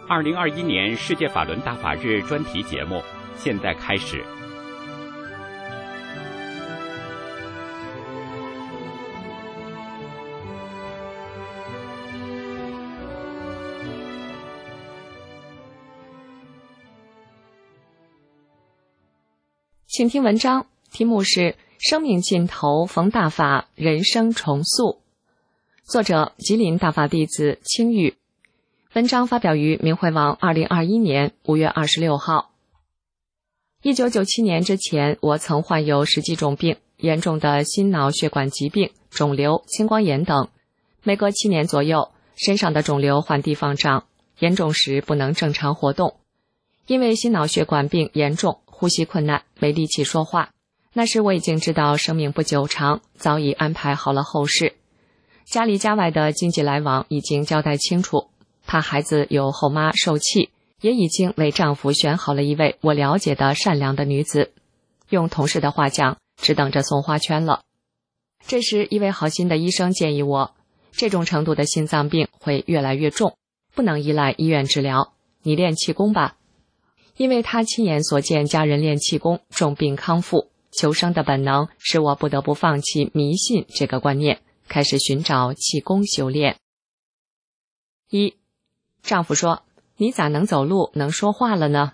2021年世界法轮大法日专题节目现在开始。 请听文章，题目是生命尽头逢大法，人生重塑。作者吉林大法弟子青玉。文章发表于明慧网2021年5月26号。1997年之前，我曾患有10几种病，严重的心脑血管疾病、肿瘤、青光眼等。每隔7年左右，身上的肿瘤换地方长，严重时不能正常活动。因为心脑血管病严重，呼吸困难，没力气说话。那时我已经知道生命不久长，早已安排好了后事。家里家外的经济来往已经交代清楚，怕孩子有后妈受气，也已经为丈夫选好了一位我了解的善良的女子。用同事的话讲，只等着送花圈了。这时一位好心的医生建议我，这种程度的心脏病会越来越重，不能依赖医院治疗，你练气功吧。因为他亲眼所见家人练气功，重病康复，求生的本能使我不得不放弃迷信这个观念，开始寻找气功修炼。1. 丈夫说，你咋能走路能说话了呢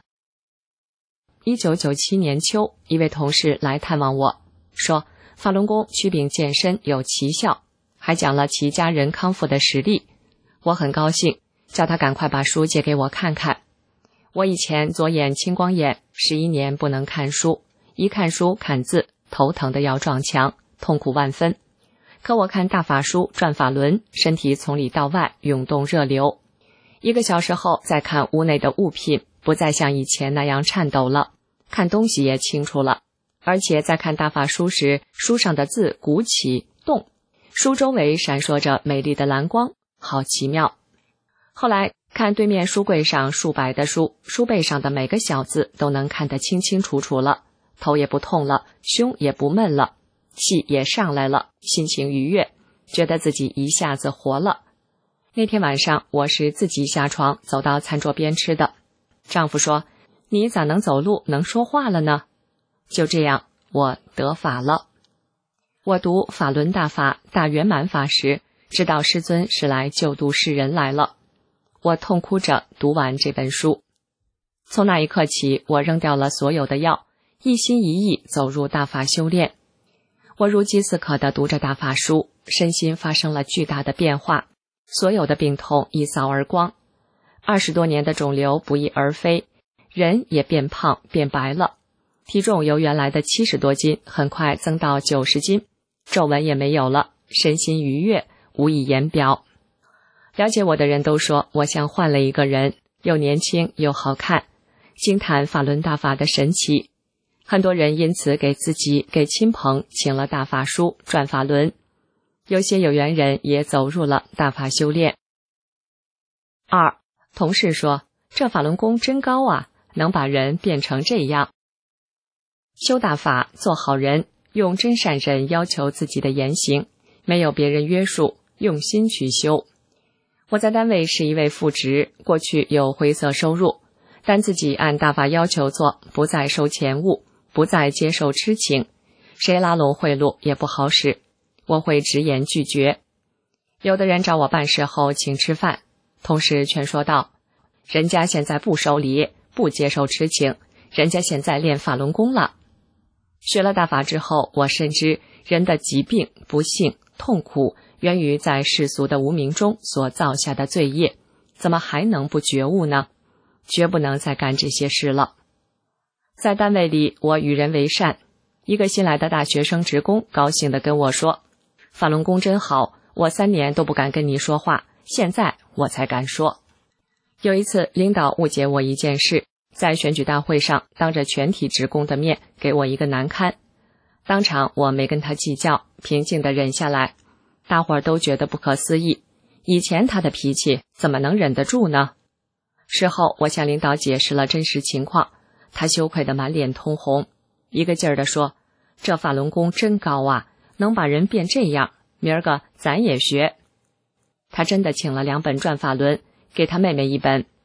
？1997年秋，一位同事来探望我，说法轮功祛病健身有奇效，还讲了其家人康复的实例。我很高兴，叫他赶快把书借给我看看。我以前左眼青光眼，11年不能看书，一看书看字，头疼的要撞墙，痛苦万分。可我看大法书转法轮，身体从里到外涌动热流。1个小时后再看屋内的物品，不再像以前那样颤抖了，看东西也清楚了。而且在看大法书时，书上的字鼓起动，书周围闪烁着美丽的蓝光，好奇妙。后来看对面书柜上数百的书，书背上的每个小字都能看得清清楚楚了，头也不痛了，胸也不闷了，气也上来了，心情愉悦，觉得自己一下子活了。那天晚上我是自己下床走到餐桌边吃的。丈夫说，你咋能走路能说话了呢？就这样，我得法了。我读法轮大法大圆满法时，知道师尊是来救度世人来了。我痛哭着读完这本书。从那一刻起，我扔掉了所有的药，一心一意走入大法修炼。我如饥似渴地读着大法书，身心发生了巨大的变化，所有的病痛一扫而光。20多年的肿瘤不翼而飞，人也变胖变白了，体重由原来的70多斤很快增到90斤，皱纹也没有了，身心愉悦，无以言表。了解我的人都说我像换了一个人，又年轻又好看，惊叹法轮大法的神奇。很多人因此给自己给亲朋请了大法书转法轮，有些有缘人也走入了大法修炼。2. 同事说，这法轮功真高啊，能把人变成这样。修大法做好人，用真善忍要求自己的言行，没有别人约束，用心去修。我在单位是一位副职，过去有灰色收入，但自己按大法要求做，不再收钱物，不再接受痴情，谁拉拢贿赂也不好使，我会直言拒绝。有的人找我办事后请吃饭，同事劝说道，人家现在不收礼，不接受痴情，人家现在练法轮功了。学了大法之后，我深知人的疾病、不幸、痛苦源于在世俗的无明中所造下的罪业，怎么还能不觉悟呢？绝不能再干这些事了。在单位里，我与人为善，一个新来的大学生职工高兴地跟我说，法轮功真好，我3年都不敢跟你说话，现在我才敢说。有一次领导误解我一件事，在选举大会上当着全体职工的面给我一个难堪，当场我没跟他计较，平静地忍下来。大伙儿都觉得不可思议，以前他的脾气怎么能忍得住呢？事后我向领导解释了真实情况，他羞愧得满脸通红，一个劲儿地说，这法轮功真高啊，能把人变这样，明儿个咱也学。他真的请了2本转法轮，给他妹妹1本。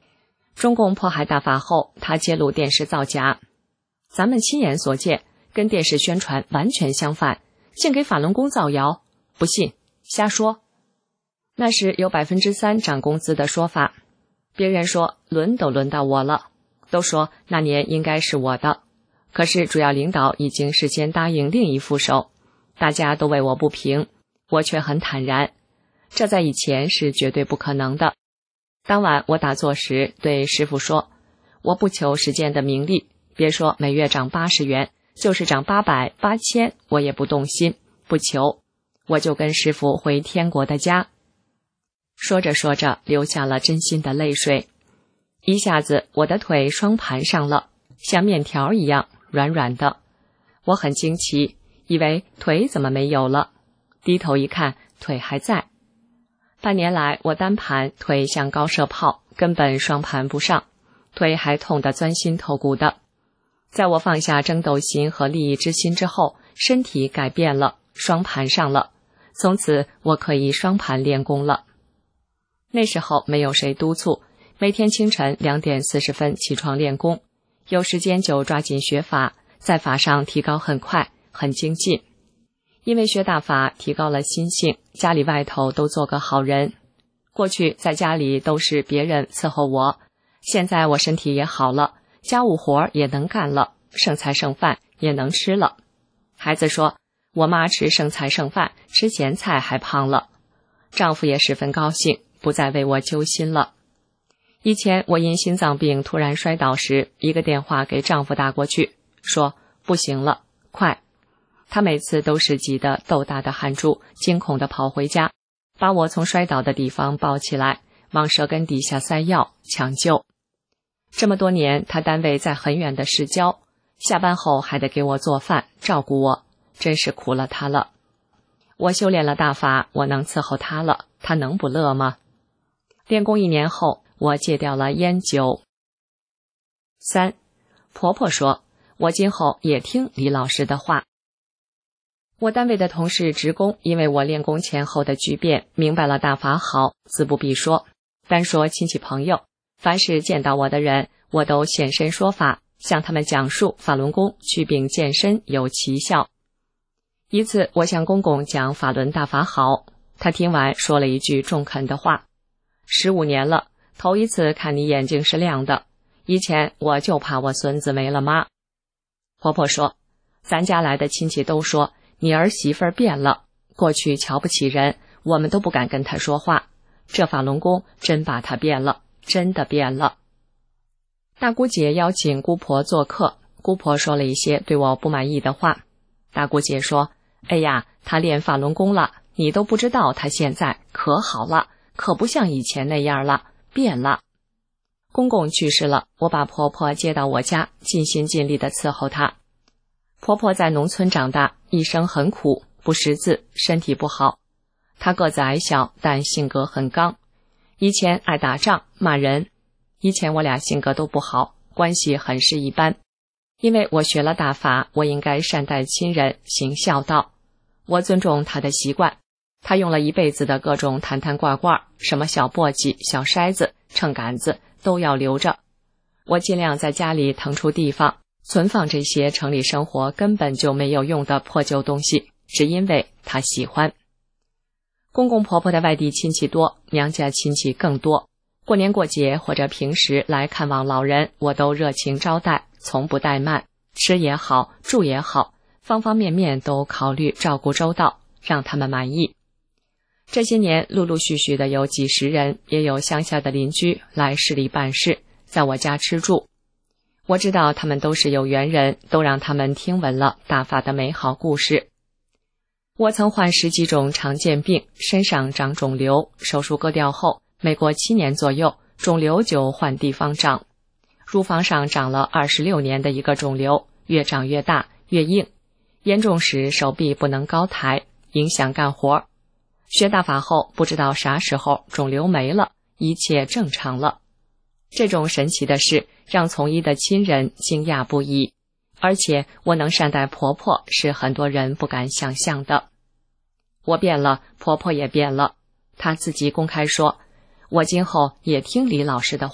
中共迫害大法后，他揭露电视造假，咱们亲眼所见，跟电视宣传完全相反，竟给法轮功造谣，不信瞎说。那是有 3% 涨工资的说法，别人说轮都轮到我了，都说那年应该是我的，可是主要领导已经事先答应另一副手，大家都为我不平，我却很坦然，这在以前是绝对不可能的。当晚我打坐时对师父说，我不求世间的名利，别说每月涨80元，就是涨800、8000，我也不动心，不求，我就跟师父回天国的家。说着说着，流下了真心的泪水，一下子我的腿双盘上了，像面条一样软软的。我很惊奇，以为腿怎么没有了，低头一看，腿还在。半年来，我单盘腿像高射炮，根本双盘不上，腿还痛得钻心透骨的。在我放下争斗心和利益之心之后，身体改变了，双盘上了，从此我可以双盘练功了。那时候没有谁督促，每天清晨2点40分起床练功，有时间就抓紧学法，在法上提高很快，很精进。因为学大法提高了心性，家里外头都做个好人。过去在家里都是别人伺候我，现在我身体也好了，家务活也能干了，剩菜剩饭也能吃了。孩子说，我妈吃剩菜剩饭，吃咸菜还胖了。丈夫也十分高兴，不再为我揪心了。以前我因心脏病突然摔倒时，一个电话给丈夫打过去，说不行了，快。他每次都是急得豆大的汗珠，惊恐地跑回家，把我从摔倒的地方抱起来，往舌根底下塞药抢救。这么多年，他单位在很远的市郊，下班后还得给我做饭照顾我，真是苦了他了。我修炼了大法，我能伺候他了，他能不乐吗？练功1年后，我戒掉了烟酒。3. 婆婆说，我今后也听李老师的话。我单位的同事职工因为我练功前后的巨变，明白了大法好，自不必说，单说亲戚朋友，凡是见到我的人，我都现身说法，向他们讲述法轮功祛病健身有奇效。一次我向公公讲法轮大法好，他听完说了一句中肯的话，15年了，头一次看你眼睛是亮的，以前我就怕我孙子没了妈。婆婆说，咱家来的亲戚都说你儿媳妇变了，过去瞧不起人，我们都不敢跟她说话，这法轮功真把她变了，真的变了。大姑姐邀请姑婆做客，姑婆说了一些对我不满意的话。大姑姐说，哎呀，她练法轮功了，你都不知道她现在可好了，可不像以前那样了，变了。公公去世了，我把婆婆接到我家，尽心尽力地伺候她。婆婆在农村长大，一生很苦，不识字，身体不好。她个子矮小，但性格很刚。以前爱打仗，骂人。以前我俩性格都不好，关系很是一般。因为我学了大法，我应该善待亲人，行孝道。我尊重她的习惯。她用了一辈子的各种坛坛罐罐，什么小簸箕、小筛子、秤杆子都要留着。我尽量在家里腾出地方存放这些城里生活根本就没有用的破旧东西，只因为他喜欢。公公婆婆的外地亲戚多，娘家亲戚更多。过年过节或者平时来看望老人，我都热情招待，从不怠慢，吃也好，住也好，方方面面都考虑照顾周到，让他们满意。这些年陆陆续续的有几十人，也有乡下的邻居来市里办事，在我家吃住。我知道他们都是有缘人，都让他们听闻了大法的美好故事。我曾患10几种常见病，身上长肿瘤，手术割掉后，每过7年左右，肿瘤就换地方长。乳房上长了26年的一个肿瘤，越长越大，越硬，严重时手臂不能高抬，影响干活。学大法后，不知道啥时候肿瘤没了，一切正常了。这种神奇的事让从医的亲人惊讶不已，而且我能善待婆婆是很多人不敢想象的。我变了，婆婆也变了。她自己公开说，我今后也听李老师的话，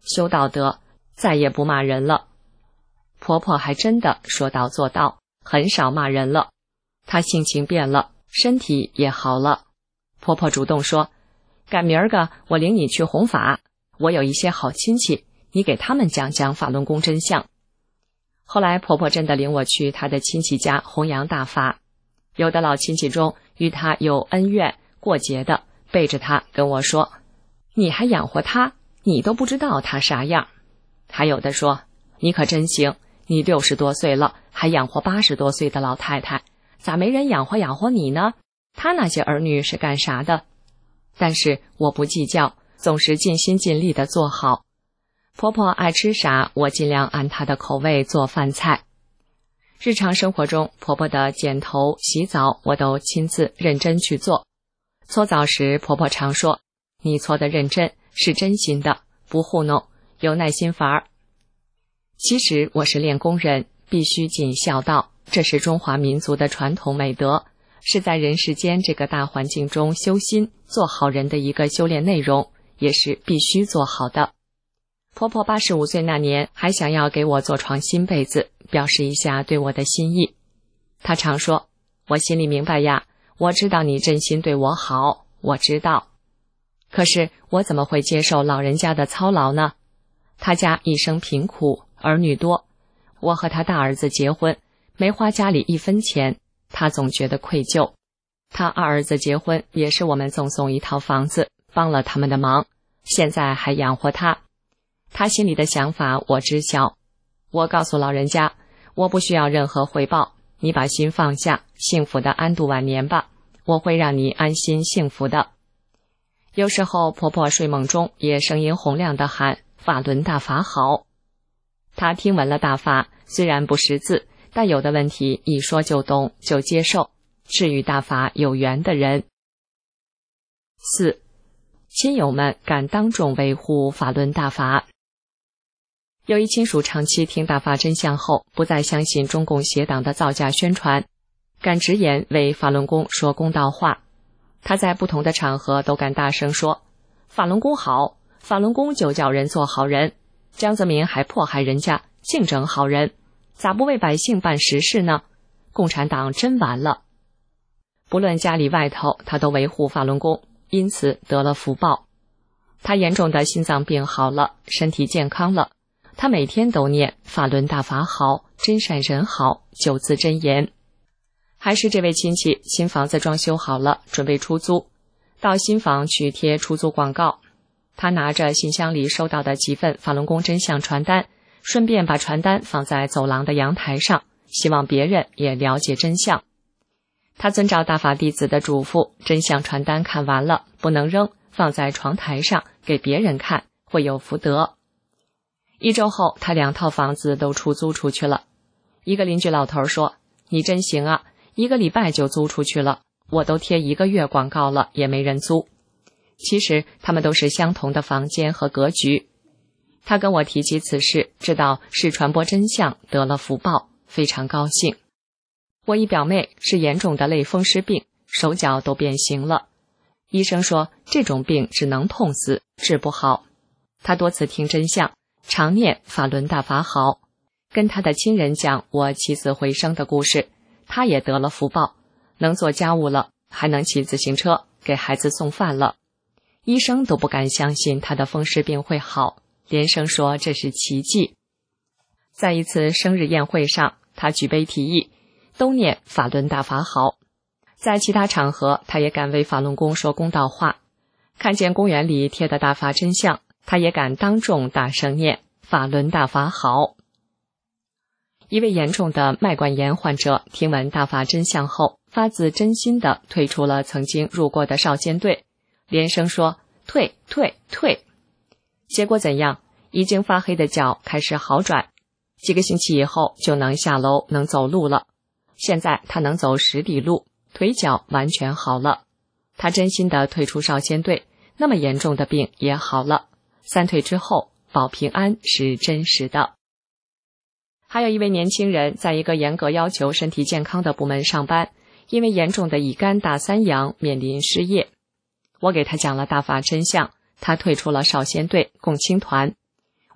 修道德，再也不骂人了。婆婆还真的说到做到，很少骂人了。她性情变了，身体也好了。婆婆主动说，赶明儿个我领你去弘法，我有一些好亲戚，你给他们讲讲法轮功真相。后来婆婆真的领我去她的亲戚家弘扬大法，有的老亲戚中与她有恩怨过节的，背着她跟我说，你还养活她，你都不知道她啥样。还有的说，你可真行，你60多岁了，还养活80多岁的老太太，咋没人养活你呢？她那些儿女是干啥的？但是我不计较，总是尽心尽力地做好。婆婆爱吃啥，我尽量按她的口味做饭菜。日常生活中，婆婆的剪头、洗澡，我都亲自认真去做。搓澡时，婆婆常说，你搓得认真，是真心的，不糊弄，有耐心法儿。其实我是练功人，必须尽孝道，这是中华民族的传统美德，是在人世间这个大环境中修心做好人的一个修炼内容，也是必须做好的。婆婆85岁那年还想要给我做床新被子，表示一下对我的心意。她常说，我心里明白呀，我知道你真心对我好，我知道。可是我怎么会接受老人家的操劳呢？他家一生贫苦，儿女多，我和他大儿子结婚，没花家里1分钱，他总觉得愧疚。他二儿子结婚也是我们赠送一套房子，帮了他们的忙，现在还养活他。他心里的想法我知晓。我告诉老人家，我不需要任何回报，你把心放下，幸福的安度晚年吧，我会让你安心幸福的。有时候婆婆睡梦中也声音洪亮地喊，法轮大法好。她听闻了大法，虽然不识字，但有的问题一说就懂，就接受，是与大法有缘的人。4. 亲友们敢当众维护法轮大法。有一亲属长期听大法真相后，不再相信中共邪党的造假宣传，敢直言为法轮功说公道话。他在不同的场合都敢大声说，法轮功好，法轮功就叫人做好人，江泽民还迫害人家，净整好人，咋不为百姓办实事呢？共产党真完了。不论家里外头，他都维护法轮功，因此得了福报。他严重的心脏病好了，身体健康了，他每天都念法轮大法好，真善人好9字真言。还是这位亲戚新房子装修好了，准备出租，到新房去贴出租广告。他拿着信箱里收到的几份法轮功真相传单，顺便把传单放在走廊的阳台上，希望别人也了解真相。他遵照大法弟子的嘱咐，真相传单看完了不能扔，放在床台上给别人看，会有福德。1周后，他2套房子都出租出去了。一个邻居老头说，你真行啊，1个礼拜就租出去了，我都贴1个月广告了，也没人租。其实他们都是相同的房间和格局。他跟我提起此事，知道是传播真相得了福报，非常高兴。我一表妹是严重的类风湿病，手脚都变形了。医生说这种病只能痛死，治不好。他多次听真相，常念法轮大法好，跟他的亲人讲我起死回生的故事，他也得了福报，能做家务了，还能骑自行车给孩子送饭了。医生都不敢相信他的风湿病会好，连声说这是奇迹。在一次生日宴会上，他举杯提议，都念法轮大法好。在其他场合，他也敢为法轮功说公道话。看见公园里贴的大法真相，他也敢当众大声念法轮大法好。一位严重的脉管炎患者听闻大法真相后，发自真心地退出了曾经入过的少先队，连声说退退退。结果怎样？已经发黑的脚开始好转，几个星期以后就能下楼能走路了。现在他能走10里路，腿脚完全好了。他真心地退出少先队，那么严重的病也好了。3退之后保平安是真实的。还有一位年轻人在一个严格要求身体健康的部门上班，因为严重的乙肝大3阳面临失业。我给他讲了大法真相，他退出了少先队共青团。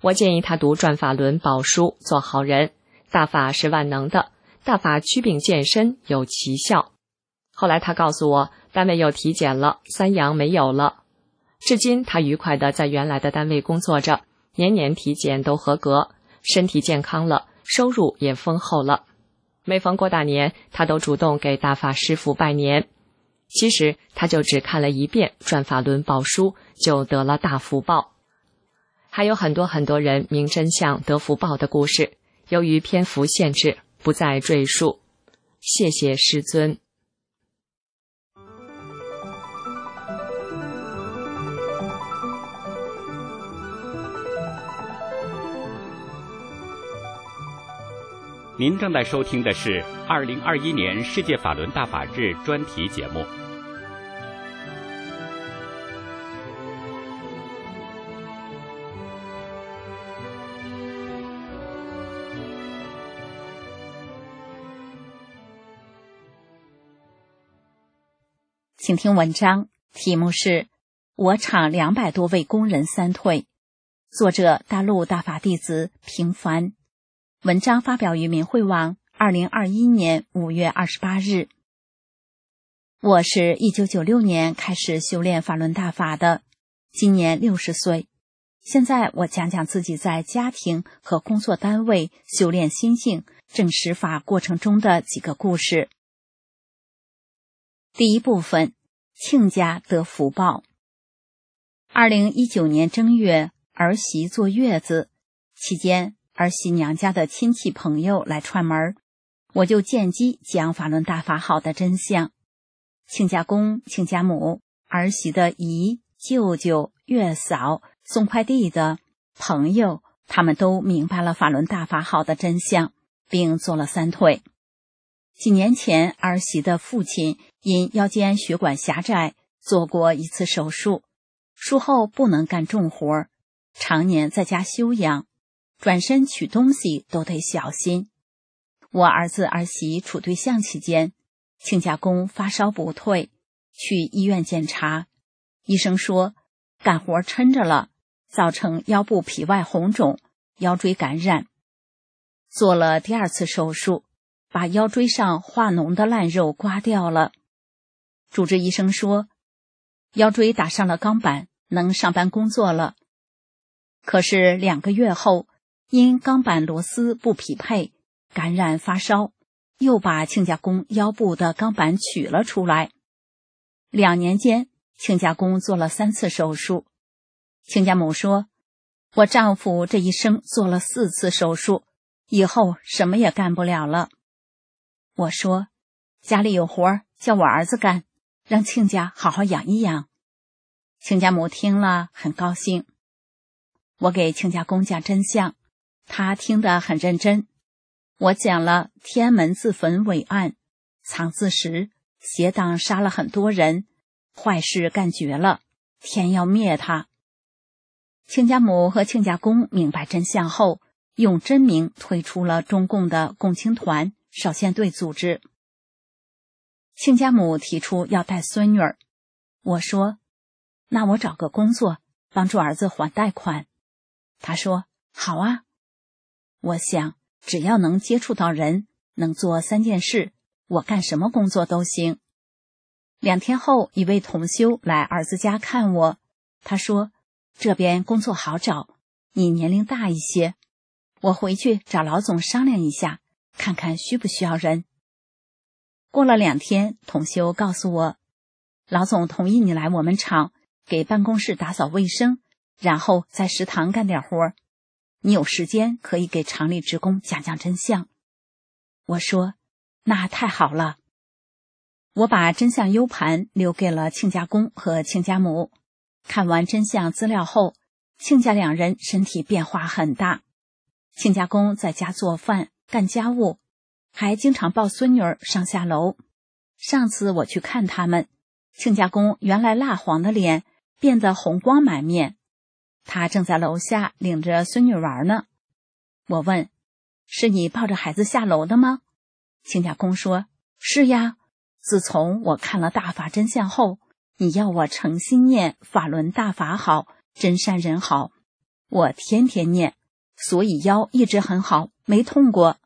我建议他读转法轮宝书，做好人。大法是万能的，大法祛病健身有奇效。后来他告诉我，单位又体检了，3阳没有了。至今他愉快地在原来的单位工作着，年年体检都合格，身体健康了，收入也丰厚了。每逢过大年，他都主动给大法师父拜年。其实他就只看了一遍转法轮宝书，就得了大福报。还有很多人明真相得福报的故事，由于篇幅限制，不再赘述。谢谢师尊。 您正在收听的是2021年世界法轮大法日专题节目。 请听文章，题目是《我厂200多位工人3退》，作者大陆大法弟子平凡。文章发表于民汇网2021年5月28日。我是1996年开始修炼法轮大法的，今年60岁。现在我讲讲自己在家庭和工作单位修炼心性、证实法过程中的几个故事。第一部分，亲家得福报。2019年正月，儿媳坐月子期间，儿媳娘家的亲戚朋友来串门，我就见机讲法轮大法好的真相。亲家公、亲家母、儿媳的姨、舅舅、月嫂、送快递的朋友，他们都明白了法轮大法好的真相，并做了3退。几年前，儿媳的父亲因腰间血管狭窄做过1次手术，术后不能干重活，常年在家休养，转身取东西都得小心。我儿子儿媳处对象期间，亲家公发烧不退，去医院检查，医生说干活抻着了，造成腰部皮外红肿、腰椎感染。做了第2次手术，把腰椎上化脓的烂肉刮掉了。主治医生说，腰椎打上了钢板，能上班工作了。可是2个月后，因钢板螺丝不匹配，感染发烧，又把亲家公腰部的钢板取了出来。2年间，亲家公做了3次手术。亲家母说，我丈夫这一生做了4次手术，以后什么也干不了了。我说，家里有活叫我儿子干，让亲家好好养一养。亲家母听了很高兴。我给亲家公讲真相，他听得很认真。我讲了天安门自焚伟案，藏自实，邪党杀了很多人，坏事干绝了，天要灭他。亲家母和亲家公明白真相后，用真名退出了中共的共青团、少先队组织。亲家母提出要带孙女儿，我说，那我找个工作，帮助儿子还贷款。他说，好啊。我想，只要能接触到人，能做3件事，我干什么工作都行。2天后，一位同修来儿子家看我，他说，这边工作好找，你年龄大一些，我回去找老总商量一下，看看需不需要人。过了2天，同修告诉我，老总同意你来我们厂，给办公室打扫卫生，然后在食堂干点活，你有时间可以给厂里职工讲讲真相。我说，那太好了。我把真相 U 盘留给了亲家公和亲家母，看完真相资料后，亲家2人身体变化很大。亲家公在家做饭干家务，还经常抱孙女儿上下楼。上次我去看他们，亲家公原来蜡黄的脸变得红光满面，他正在楼下领着孙女玩呢。我问，是你抱着孩子下楼的吗？亲家公说，是呀，自从我看了大法真相后，你要我诚心念法轮大法好，真善人好，我天天念， 所以腰一直很好，没痛过。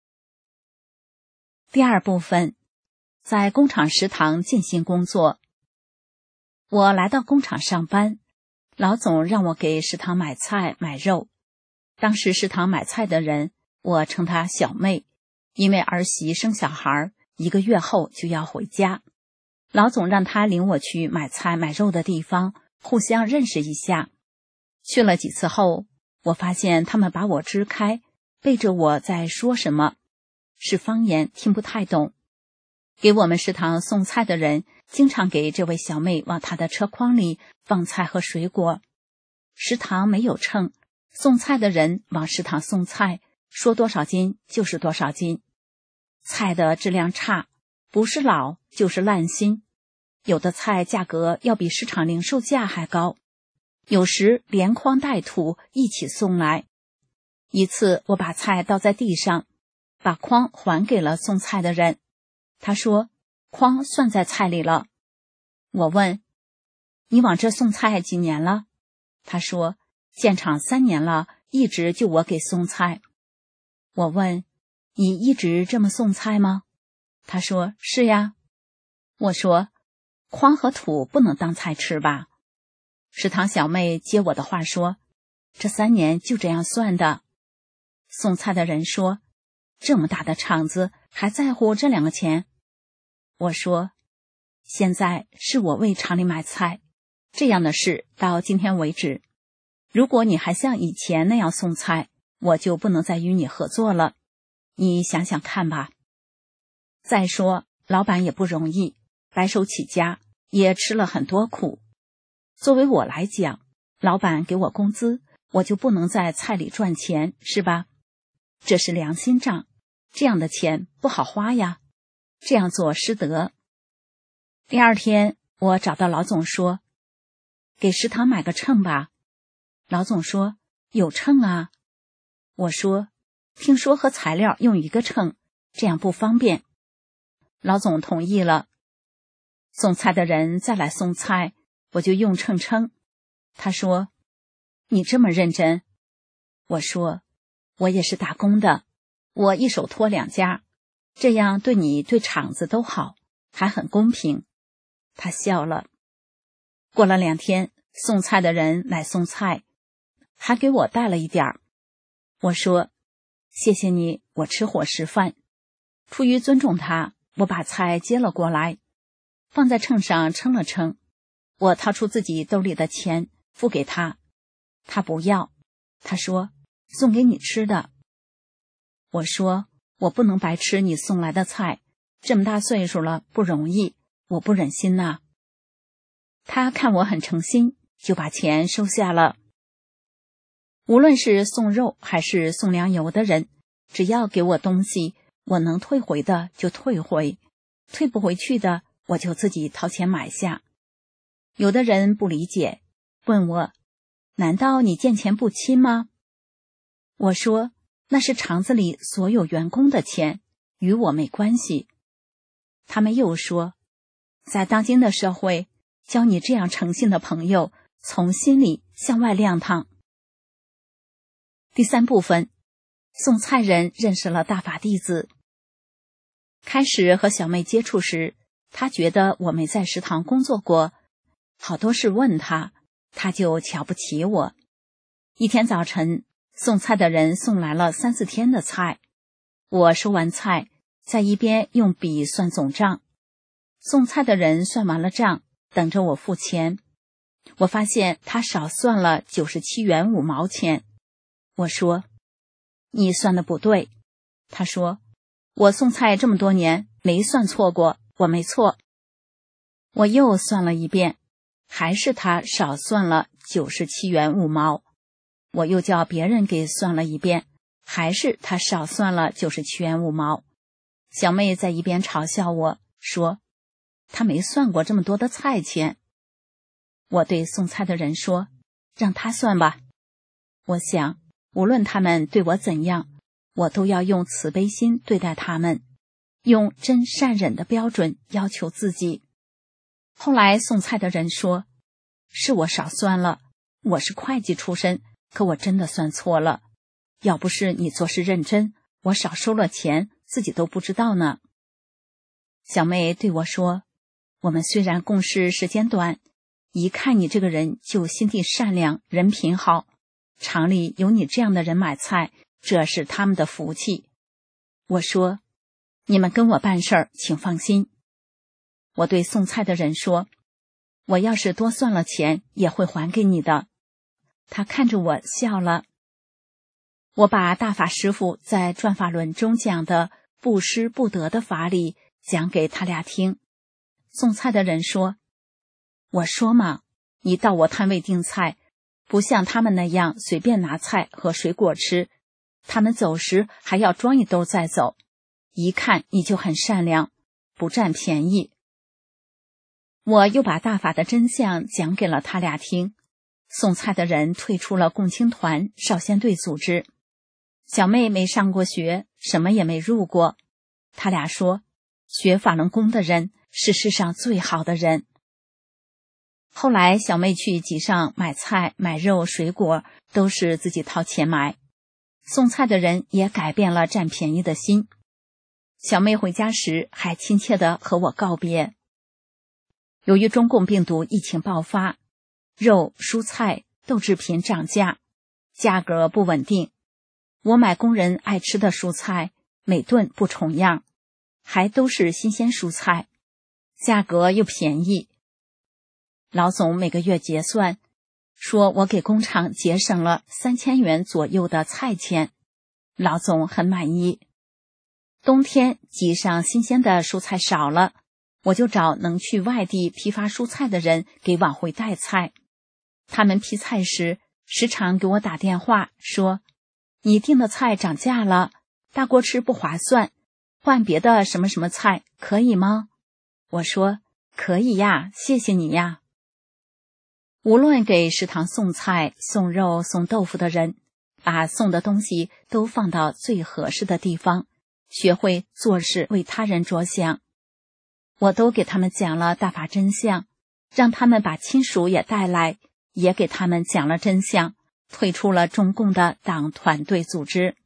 第二部分，在工厂食堂进行工作。我来到工厂上班，老总让我给食堂买菜买肉。当时食堂买菜的人，我称她小妹，因为儿媳生小孩，1个月后就要回家。老总让她领我去买菜买肉的地方，互相认识一下。去了几次后，我发现他们把我支开，背着我在说什么，是方言，听不太懂。给我们食堂送菜的人经常给这位小妹往她的车筐里放菜和水果。食堂没有秤，送菜的人往食堂送菜，说多少斤就是多少斤。菜的质量差，不是老就是烂心，有的菜价格要比市场零售价还高，有时连筐带土一起送来。一次我把菜倒在地上，把筐还给了送菜的人，他说筐算在菜里了。我问，你往这送菜几年了？他说建厂3年了，一直就我给送菜。我问，你一直这么送菜吗？他说是呀。我说，筐和土不能当菜吃吧？食堂小妹接我的话说，这3年就这样算的。送菜的人说，这么大的厂子还在乎这2个钱？我说，现在是我为厂里买菜，这样的事到今天为止。如果你还像以前那样送菜，我就不能再与你合作了。你想想看吧。再说，老板也不容易，白手起家，也吃了很多苦。作为我来讲，老板给我工资，我就不能在菜里赚钱，是吧？这是良心账，这样的钱不好花呀，这样做失德。第二天，我找到老总说，给食堂买个秤吧。老总说，有秤啊。我说，听说和材料用1个秤，这样不方便。老总同意了。送菜的人再来送菜，我就用秤称。他说，你这么认真？我说，我也是打工的，我一手托2家，这样对你对厂子都好，还很公平。他笑了。过了2天，送菜的人来送菜，还给我带了一点儿。我说，谢谢你，我吃伙食饭。出于尊重他，我把菜接了过来，放在秤上称了称。我掏出自己兜里的钱付给他，他不要，他说，送给你吃的。我说，我不能白吃你送来的菜，这么大岁数了，不容易，我不忍心呐。他看我很诚心，就把钱收下了。无论是送肉还是送粮油的人，只要给我东西，我能退回的就退回，退不回去的我就自己掏钱买下。有的人不理解，问我，难道你见钱不亲吗？我说，那是厂子里所有员工的钱，与我没关系。他们又说，在当今的社会，交你这样诚信的朋友，从心里向外亮堂。第3部分，送菜人认识了大法弟子。开始和小妹接触时，她觉得我没在食堂工作过，好多事问她，她就瞧不起我。一天早晨，送菜的人送来了3、4天的菜，我收完菜，在一边用笔算总账。送菜的人算完了账，等着我付钱。我发现他少算了97元5毛钱。我说，你算的不对。他说，我送菜这么多年，没算错过，我没错。我又算了一遍，还是他少算了97元5毛。我又叫别人给算了一遍，还是他少算了97元5毛。小妹在一边嘲笑我，说，他没算过这么多的菜钱。我对送菜的人说，让他算吧。我想，无论他们对我怎样，我都要用慈悲心对待他们，用真善忍的标准要求自己。后来送菜的人说，是我少算了，我是会计出身，可我真的算错了。 要不是你做事认真，我少收了钱，自己都不知道呢。小妹对我说，我们虽然共事时间短，一看你这个人就心地善良，人品好，厂里有你这样的人买菜，这是他们的福气。我说，你们跟我办事儿，请放心。我对送菜的人说，我要是多算了钱，也会还给你的。他看着我笑了。我把大法师父在转法轮中讲的不施不得的法理讲给他俩听。送菜的人说，我说嘛，你到我摊位订菜，不像他们那样随便拿菜和水果吃，他们走时还要装一兜再走，一看你就很善良，不占便宜。我又把大法的真相讲给了他俩听。送菜的人退出了共青团少先队组织。小妹没上过学，什么也没入过。他俩说，学法轮功的人是世上最好的人。后来小妹去集上买菜买肉水果，都是自己掏钱买。送菜的人也改变了占便宜的心。小妹回家时还亲切地和我告别。由于中共病毒疫情爆发，肉、蔬菜、豆制品涨价，价格不稳定。我买工人爱吃的蔬菜，每顿不重样，还都是新鲜蔬菜，价格又便宜。老总每个月结算，说我给工厂节省了3000元左右的菜钱，老总很满意。冬天集上新鲜的蔬菜少了，我就找能去外地批发蔬菜的人给往回带菜。他们批菜时，时常给我打电话说，你订的菜涨价了，大锅吃不划算，换别的什么什么菜可以吗？我说，可以呀，谢谢你呀。无论给食堂送菜、送肉、送豆腐的人，把送的东西都放到最合适的地方，学会做事为他人着想。我都给他们讲了大法真相，让他们把亲属也带来，也给他们讲了真相，退出了中共的党团队组织。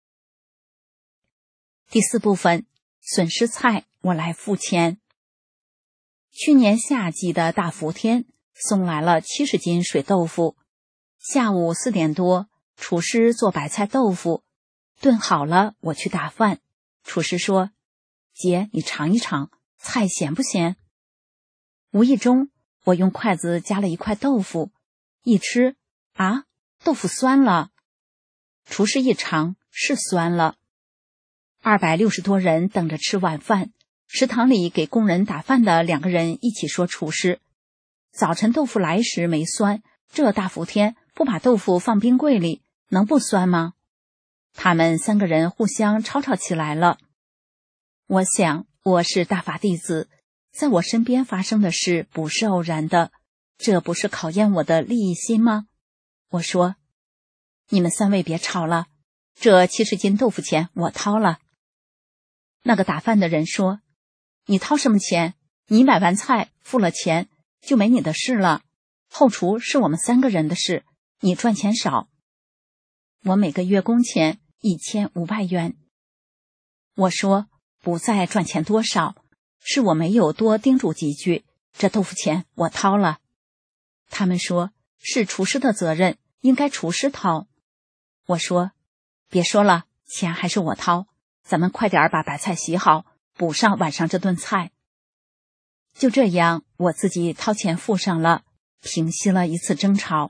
第4部分，损失菜我来付钱。去年夏季的大伏天，送来了70斤水豆腐。下午4点多，厨师做白菜豆腐，炖好了，我去打饭。厨师说，姐，你尝一尝，菜咸不咸？无意中，我用筷子夹了一块豆腐，一吃，啊，豆腐酸了。厨师一尝，是酸了。260多人等着吃晚饭，食堂里给工人打饭的2个人一起说厨师，早晨豆腐来时没酸，这大伏天不把豆腐放冰柜里，能不酸吗？他们3个人互相吵吵起来了。我想，我是大法弟子，在我身边发生的事不是偶然的，这不是考验我的利益心吗？我说，你们3位别吵了，这70斤豆腐钱我掏了。那个打饭的人说，你掏什么钱？你买完菜付了钱，就没你的事了，后厨是我们3个人的事，你赚钱少。我每个月工钱1500元。我说，不再赚钱多少，是我没有多叮嘱几句，这豆腐钱我掏了。他们说，是厨师的责任，应该厨师掏。我说，别说了，钱还是我掏，咱们快点把白菜洗好，补上晚上这顿菜。就这样，我自己掏钱付上了，平息了一次争吵。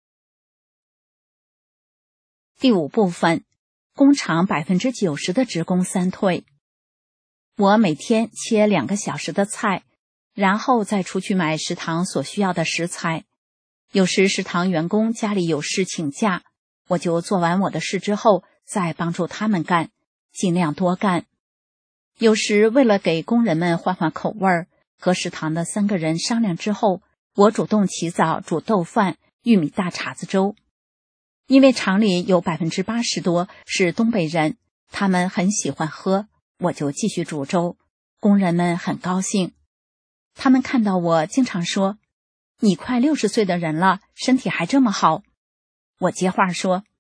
第5部分，工厂90%的职工3退。我每天切2个小时的菜，然后再出去买食堂所需要的食材。有时食堂员工家里有事请假，我就做完我的事之后再帮助他们干，尽量多干。有时为了给工人们换换口味儿，和食堂的3个人商量之后，我主动起早煮豆饭、玉米大碴子粥。因为厂里有80%多是东北人，他们很喜欢喝，我就继续煮粥，工人们很高兴。他们看到我经常说，你快60岁的人了，身体还这么好。我接话说，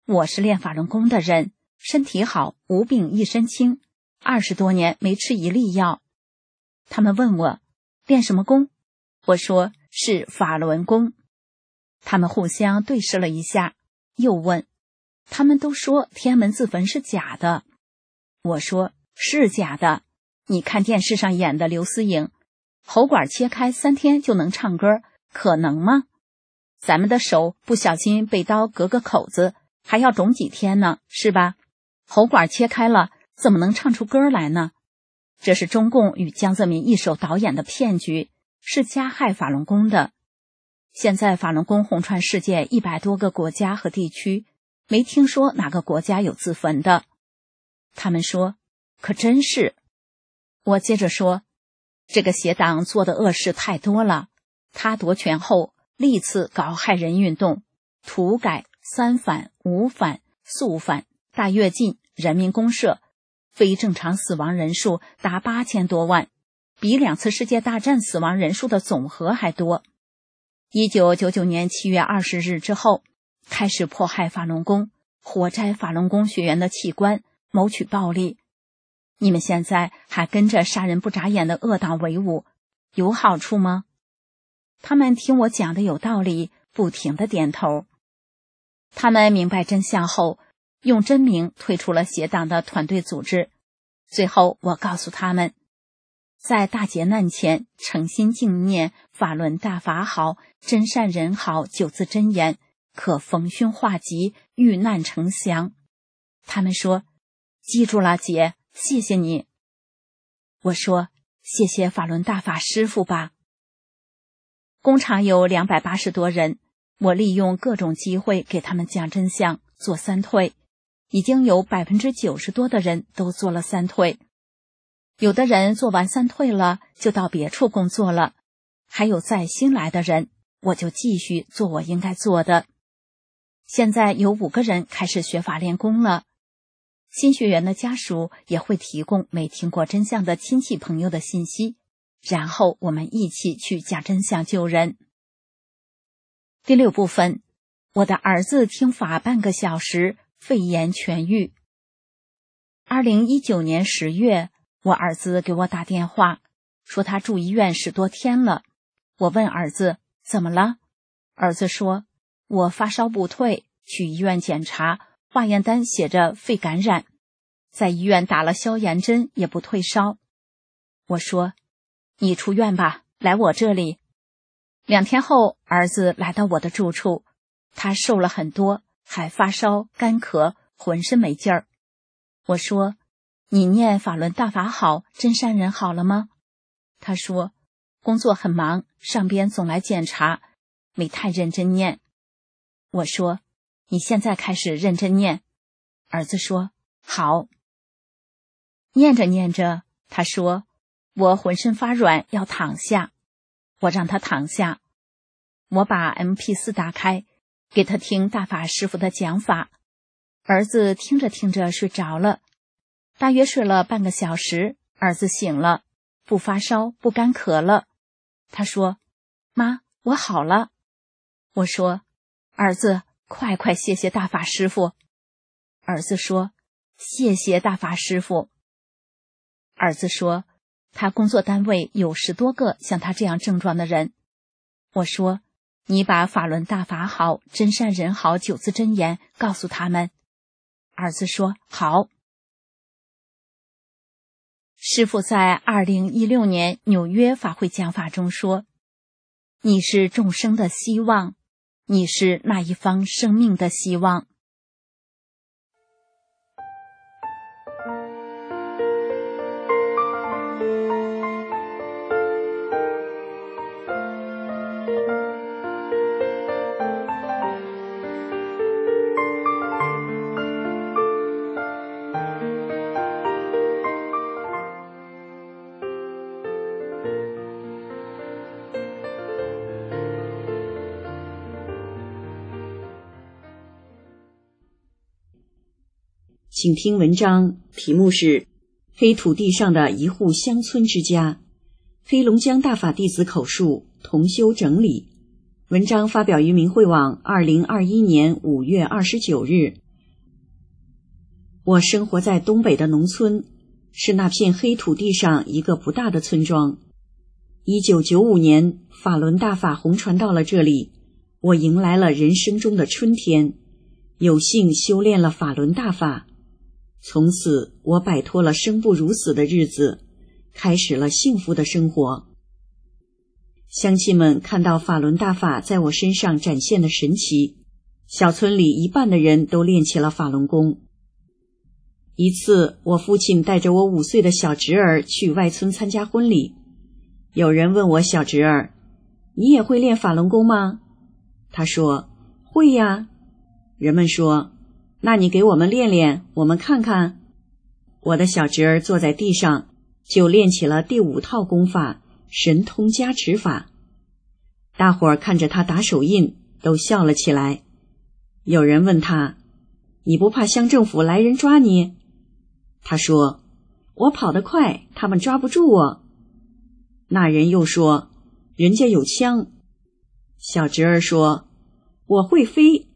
我是练法轮功的人，身体好，无病一身轻，20多年没吃一粒药。他们问我练什么功，我说是法轮功。他们互相对视了一下，又问，他们都说天安门自焚是假的。我说是假的，你看电视上演的刘思颖，喉管切开3天就能唱歌，可能吗？咱们的手不小心被刀割个口子，还要肿几天呢，是吧？喉管切开了，怎么能唱出歌来呢？这是中共与江泽民一手导演的骗局，是加害法轮功的。现在法轮功红传世界100多个国家和地区，没听说哪个国家有自焚的。他们说，可真是。我接着说，这个邪党做的恶事太多了，他夺权后历次搞害人运动，土改、三反、五反、肃反、大跃进、人民公社，非正常死亡人数达8000多万，比2次世界大战死亡人数的总和还多。1999年7月20日之后，开始迫害法轮功，活摘法轮功学员的器官，谋取暴利。你们现在还跟着杀人不眨眼的恶党为伍，有好处吗？他们听我讲的有道理，不停地点头。他们明白真相后，用真名退出了邪党的团队组织。最后我告诉他们，在大劫难前诚心敬念法轮大法好，真善人好9字真言，可逢凶化吉，遇难成祥。他们说，记住了姐，谢谢你。我说，谢谢法轮大法师父吧。工厂有280多人，我利用各种机会给他们讲真相，做3退，已经有90%多的人都做了3退。有的人做完3退了，就到别处工作了，还有再新来的人，我就继续做我应该做的。现在有5个人开始学法练功了。新学员的家属也会提供没听过真相的亲戚朋友的信息，然后我们一起去讲真相救人。第6部分，我的儿子听法半个小时，肺炎痊愈。2019年10月，我儿子给我打电话，说他住医院10多天了。我问儿子怎么了，儿子说，我发烧不退，去医院检查，化验单写着肺感染，在医院打了消炎针也不退烧。我说，你出院吧，来我这里。2天后，儿子来到我的住处，他瘦了很多，还发烧、干咳，浑身没劲儿。我说，你念法轮大法好，真善人好了吗？他说，工作很忙，上边总来检查，没太认真念。我说，你现在开始认真念。儿子说，好。念着念着，他说，我浑身发软，要躺下。我让他躺下。我把 MP4 打开，给他听大法师父的讲法。儿子听着听着睡着了，大约睡了半个小时，儿子醒了，不发烧，不干咳了。他说，妈，我好了。我说，儿子，快快谢谢大法师父。儿子说，谢谢大法师父。儿子说，他工作单位有10多个像他这样症状的人。我说，你把法轮大法好，真善人好9字真言告诉他们。儿子说，好。师父在2016年纽约法会讲法中说，你是众生的希望，你是那一方生命的希望。 请听文章，题目是黑土地上的一户乡村之家，黑龙江大法弟子口述，同修整理。文章发表于明慧网2021年5月29日， 我生活在东北的农村，是那片黑土地上一个不大的村庄。1995年，法轮大法红传到了这里，我迎来了人生中的春天，有幸修炼了法轮大法。从此，我摆脱了生不如死的日子，开始了幸福的生活。乡亲们看到法轮大法在我身上展现的神奇，小村里一半的人都练起了法轮功。一次，我父亲带着我5岁的小侄儿去外村参加婚礼，有人问我小侄儿：“你也会练法轮功吗？”他说：“会呀。”人们说：“那你给我们练练，我们看看。”我的小侄儿坐在地上，就练起了第5套功法——神通加持法。大伙儿看着他打手印，都笑了起来。有人问他：“你不怕乡政府来人抓你？”他说：“我跑得快，他们抓不住我。”那人又说：“人家有枪。”小侄儿说：“我会飞。”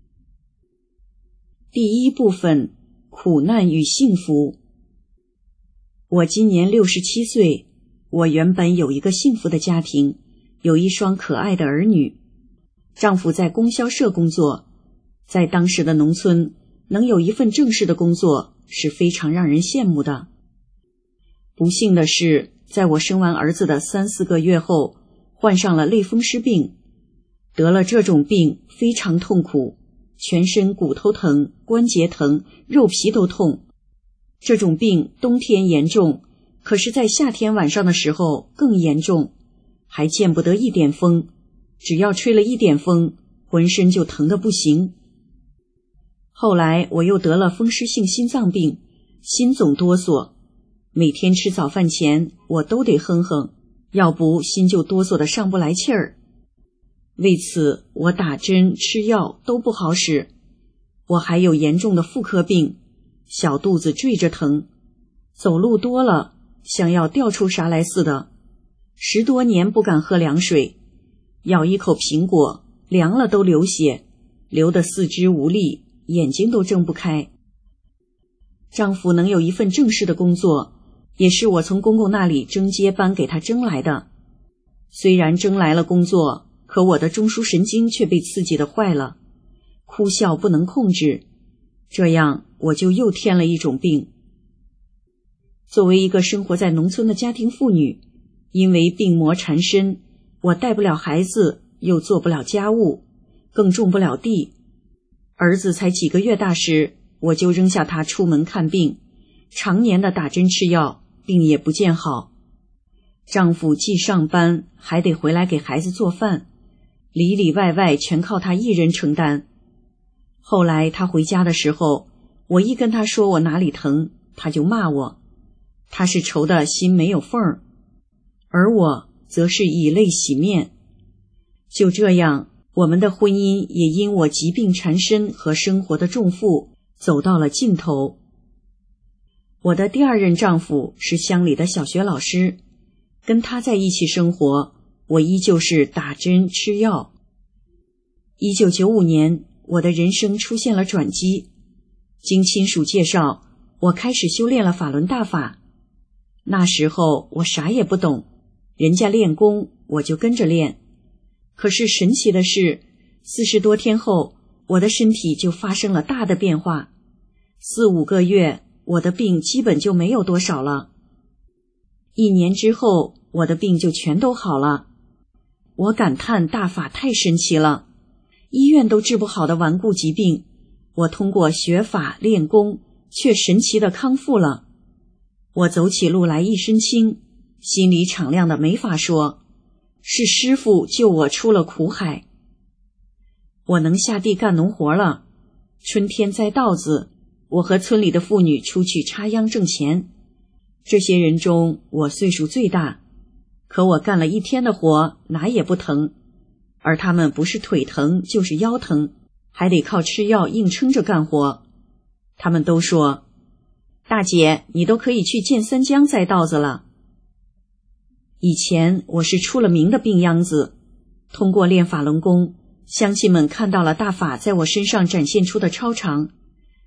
第1部分：苦难与幸福。我今年67岁，我原本有一个幸福的家庭，有一双可爱的儿女。丈夫在供销社工作，在当时的农村，能有一份正式的工作是非常让人羡慕的。不幸的是，在我生完儿子的3、4个月后，患上了类风湿病。得了这种病非常痛苦，全身骨头疼、关节疼、肉皮都痛。这种病冬天严重，可是在夏天晚上的时候更严重，还见不得一点风，只要吹了一点风，浑身就疼得不行。后来我又得了风湿性心脏病，心总哆嗦，每天吃早饭前我都得哼哼，要不心就哆嗦得上不来气儿。为此我打针吃药都不好使。我还有严重的妇科病，小肚子坠着疼，走路多了像要掉出啥来似的，10多年不敢喝凉水，咬一口苹果凉了都流血，流得四肢无力，眼睛都睁不开。丈夫能有一份正式的工作，也是我从公公那里征接班给他征来的。虽然征来了工作，可我的中枢神经却被刺激得坏了，哭笑不能控制，这样我就又添了一种病。作为一个生活在农村的家庭妇女，因为病魔缠身，我带不了孩子，又做不了家务，更种不了地。儿子才几个月大时，我就扔下他出门看病，常年的打针吃药，病也不见好。丈夫既上班，还得回来给孩子做饭，里里外外全靠他一人承担。后来他回家的时候，我一跟他说我哪里疼，他就骂我，他是愁的心没有缝儿，而我则是以泪洗面。就这样，我们的婚姻也因我疾病缠身和生活的重负走到了尽头。我的第2任丈夫是乡里的小学老师，跟他在一起生活，我依旧是打针吃药。1995年，我的人生出现了转机。经亲属介绍，我开始修炼了法轮大法。那时候我啥也不懂，人家练功我就跟着练。可是神奇的是，40多天后，我的身体就发生了大的变化。4、5个月，我的病基本就没有多少了。1年之后，我的病就全都好了。我感叹大法太神奇了，医院都治不好的顽固疾病，我通过学法练功，却神奇的康复了。我走起路来一身轻，心里敞亮的没法说，是师父救我出了苦海。我能下地干农活了，春天栽稻子，我和村里的妇女出去插秧挣钱。这些人中，我岁数最大，可我干了1天的活，哪也不疼，而他们不是腿疼就是腰疼，还得靠吃药硬撑着干活。他们都说：“大姐，你都可以去建三江栽稻子了。”以前我是出了名的病秧子，通过练法轮功，乡亲们看到了大法在我身上展现出的超常，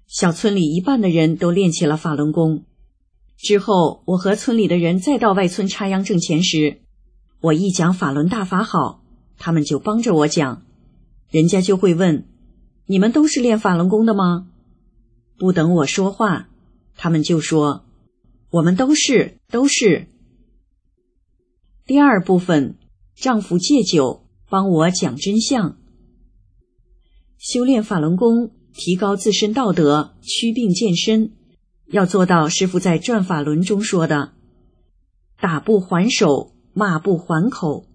小村里一半的人都练起了法轮功。之后我和村里的人再到外村插秧挣钱时，我一讲法轮大法好，他们就帮着我讲，人家就会问，你们都是练法轮功的吗？不等我说话，他们就说，我们都是。第二部分，丈夫戒酒，帮我讲真相。修炼法轮功，提高自身道德，祛病健身，要做到师父在转法轮中说的，打不还手，骂不还口。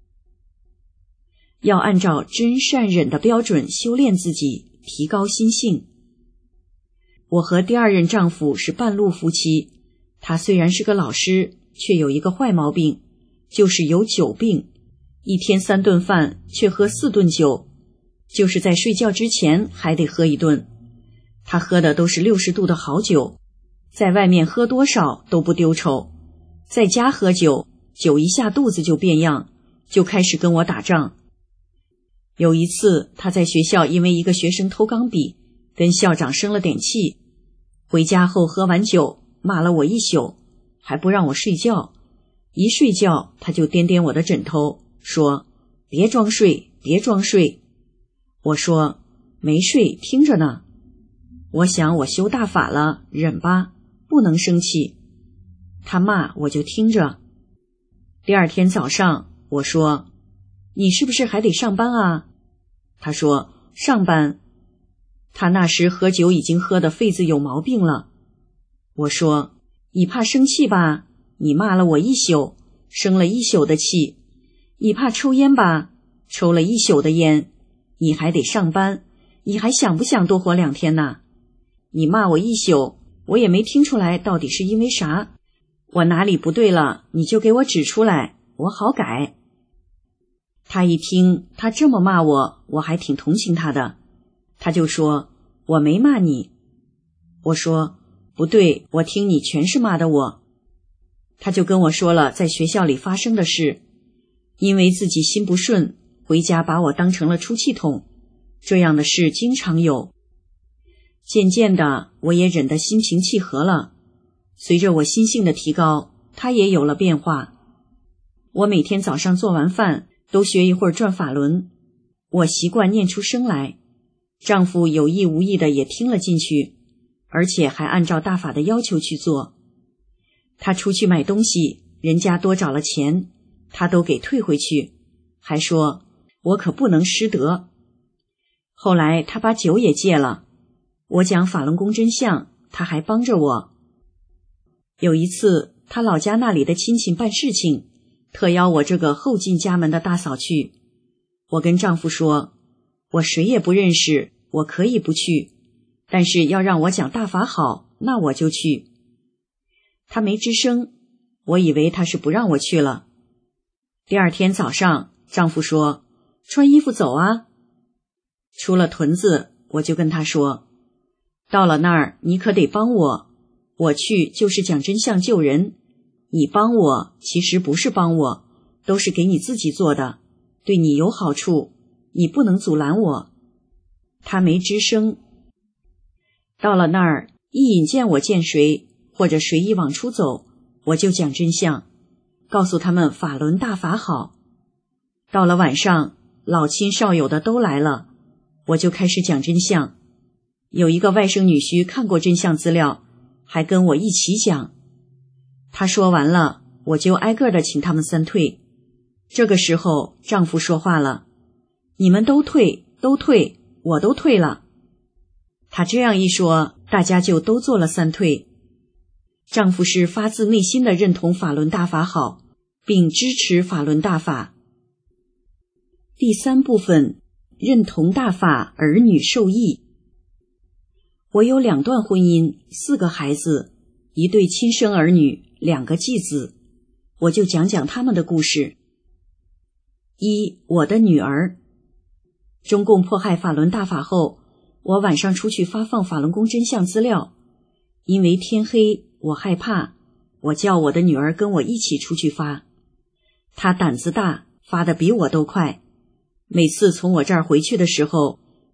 要按照真善忍的标准修炼自己，提高心性。我和第二任丈夫是半路夫妻，他虽然是个老师，却有一个坏毛病，就是有酒病，一天3顿饭却喝4顿酒，就是在睡觉之前还得喝1顿。他喝的都是60度的好酒，在外面喝多少都不丢丑，在家喝酒，酒一下肚子就变样，就开始跟我打仗。有一次他在学校因为一个学生偷钢笔，跟校长生了点气，回家后喝完酒，骂了我一宿，还不让我睡觉。一睡觉他就颠颠我的枕头，说别装睡，别装睡。我说没睡，听着呢。我想我修大法了，忍吧，不能生气。他骂我就听着。第二天早上我说，你是不是还得上班啊？他说上班。他那时喝酒已经喝得肺子有毛病了。我说你怕生气吧，你骂了我一宿，生了一宿的气。你怕抽烟吧，抽了一宿的烟。你还得上班，你还想不想多活2天呢？你骂我一宿，我也没听出来到底是因为啥，我哪里不对了你就给我指出来，我好改。他一听他这么骂我，我还挺同情他的，他就说我没骂你。我说不对，我听你全是骂的我。他就跟我说了在学校里发生的事，因为自己心不顺，回家把我当成了出气筒，这样的事经常有。渐渐的我也忍得心平气和了，随着我心性的提高，他也有了变化。我每天早上做完饭都学一会儿转法轮，我习惯念出声来，丈夫有意无意的也听了进去，而且还按照大法的要求去做。他出去买东西，人家多找了钱，他都给退回去，还说我可不能失德。后来他把酒也戒了，我讲法轮功真相，他还帮着我。有一次他老家那里的亲戚办事情，特邀我这个后进家门的大嫂去。我跟丈夫说，我谁也不认识，我可以不去，但是要让我讲大法好，那我就去。他没吱声，我以为他是不让我去了。第二天早上，丈夫说，穿衣服走啊。出了屯子，我就跟他说，到了那儿你可得帮我，我去就是讲真相救人，你帮我其实不是帮我，都是给你自己做的，对你有好处，你不能阻拦我。他没吱声。到了那儿，一引荐我见谁，或者谁一往出走，我就讲真相，告诉他们法轮大法好。到了晚上，老亲少友的都来了，我就开始讲真相。有一个外甥女婿看过真相资料，还跟我一起讲。他说完了，我就挨个的请他们3退。这个时候丈夫说话了，你们都退，都退，我都退了。他这样一说，大家就都做了3退。丈夫是发自内心的认同法轮大法好，并支持法轮大法。第3部分，认同大法，儿女受益。我有2段婚姻，4个孩子，1对亲生儿女，2个继子，我就讲讲他们的故事。1，我的女儿。中共迫害法轮大法后，我晚上出去发放法轮功真相资料，因为天黑，我害怕，我叫我的女儿跟我一起出去发。她胆子大，发得比我都快。每次从我这儿回去的时候，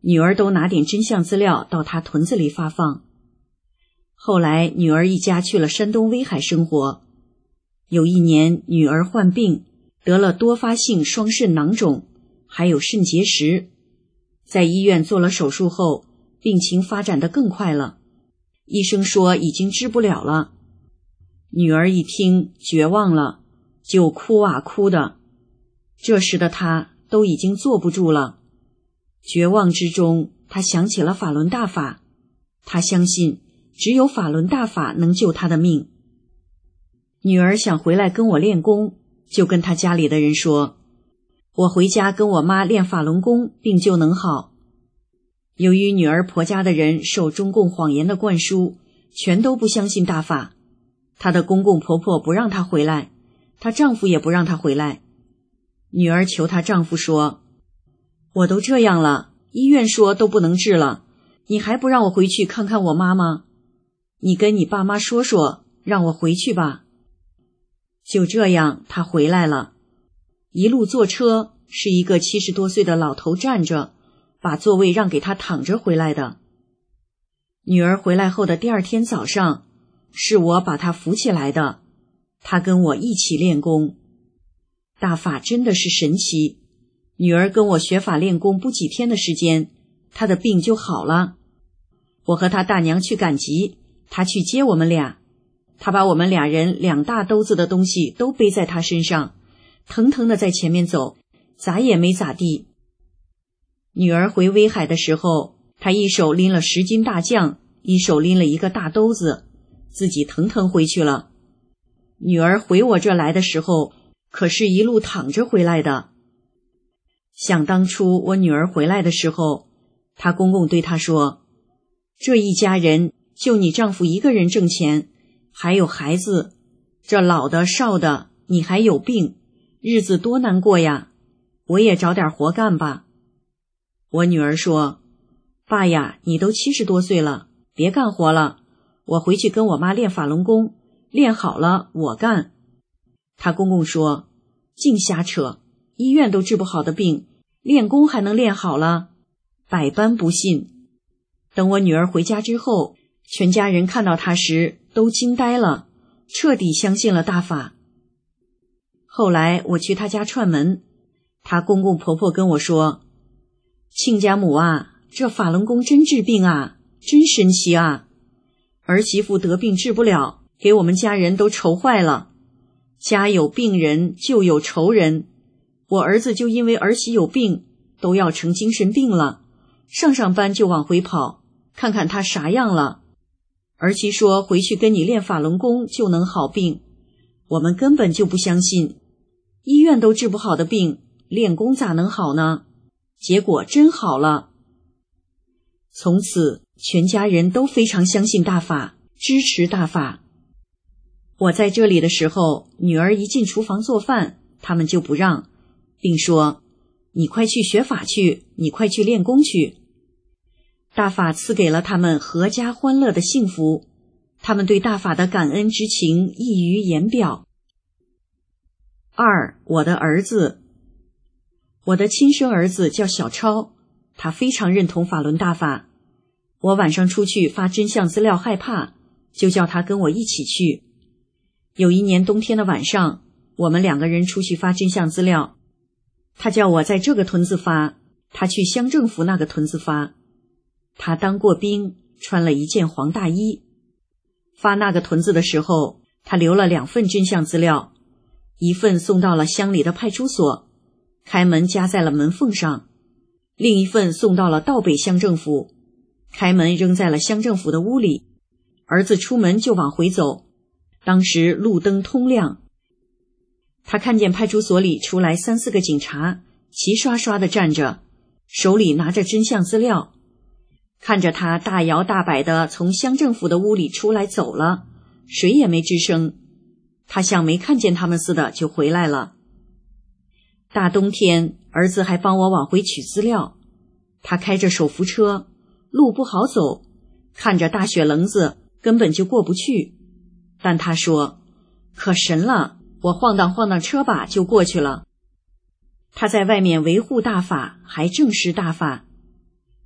女儿都拿点真相资料到他屯子里发放。后来女儿一家去了山东威海生活。有一年女儿患病，得了多发性双肾囊肿，还有肾结石。在医院做了手术后，病情发展得更快了，医生说已经治不了了。女儿一听绝望了，就哭啊哭的。这时的她都已经坐不住了。绝望之中，她想起了法轮大法，她相信只有法轮大法能救她的命。女儿想回来跟我练功，就跟她家里的人说，我回家跟我妈练法轮功，病就能好。由于女儿婆家的人受中共谎言的灌输，全都不相信大法，她的公公婆婆不让她回来，她丈夫也不让她回来。女儿求她丈夫说，我都这样了，医院说都不能治了，你还不让我回去看看我妈吗？你跟你爸妈说说，让我回去吧。就这样，她回来了。一路坐车，是一个70多岁的老头站着，把座位让给她躺着回来的。女儿回来后的第二天早上，是我把她扶起来的，她跟我一起练功。大法真的是神奇，女儿跟我学法练功不几天的时间，她的病就好了。我和她大娘去赶集，她去接我们俩，她把我们俩人2大兜子的东西都背在她身上，腾腾的在前面走，咋也没咋地。女儿回威海的时候，她一手拎了10斤大酱，一手拎了一个大兜子，自己腾腾回去了。女儿回我这来的时候，可是一路躺着回来的。想当初我女儿回来的时候，她公公对她说，这一家人就你丈夫一个人挣钱，还有孩子，这老的少的，你还有病，日子多难过呀，我也找点活干吧。我女儿说，爸呀，你都70多岁了，别干活了，我回去跟我妈练法轮功，练好了我干。她公公说，净瞎扯，医院都治不好的病，练功还能练好了，百般不信。等我女儿回家之后，全家人看到她时都惊呆了，彻底相信了大法。后来我去她家串门，她公公婆婆跟我说，亲家母啊，这法轮功真治病啊，真神奇啊，儿媳妇得病治不了，给我们家人都愁坏了，家有病人就有仇人，我儿子就因为儿媳有病，都要成精神病了，上班就往回跑，看看他啥样了。儿媳说回去跟你练法轮功就能好病，我们根本就不相信，医院都治不好的病，练功咋能好呢？结果真好了。从此全家人都非常相信大法，支持大法。我在这里的时候，女儿一进厨房做饭，他们就不让，并说，你快去学法去，你快去练功去。大法赐给了他们阖家欢乐的幸福，他们对大法的感恩之情溢于言表。2. 我的儿子。我的亲生儿子叫小超，他非常认同法轮大法。我晚上出去发真相资料害怕，就叫他跟我一起去。有一年冬天的晚上，我们2个人出去发真相资料，他叫我在这个屯子发，他去乡政府那个屯子发。他当过兵，穿了一件黄大衣。发那个屯子的时候，他留了2份真相资料，一份送到了乡里的派出所，开门夹在了门缝上，另一份送到了道北乡政府，开门扔在了乡政府的屋里。儿子出门就往回走，当时路灯通亮，他看见派出所里出来3、4个警察，齐刷刷地站着，手里拿着真相资料。看着他大摇大摆地从乡政府的屋里出来走了，谁也没吱声，他像没看见他们似的就回来了。大冬天，儿子还帮我往回取资料，他开着手扶车，路不好走，看着大雪棱子根本就过不去，但他说，可神了，我晃荡晃荡车把就过去了。他在外面维护大法，还证实大法。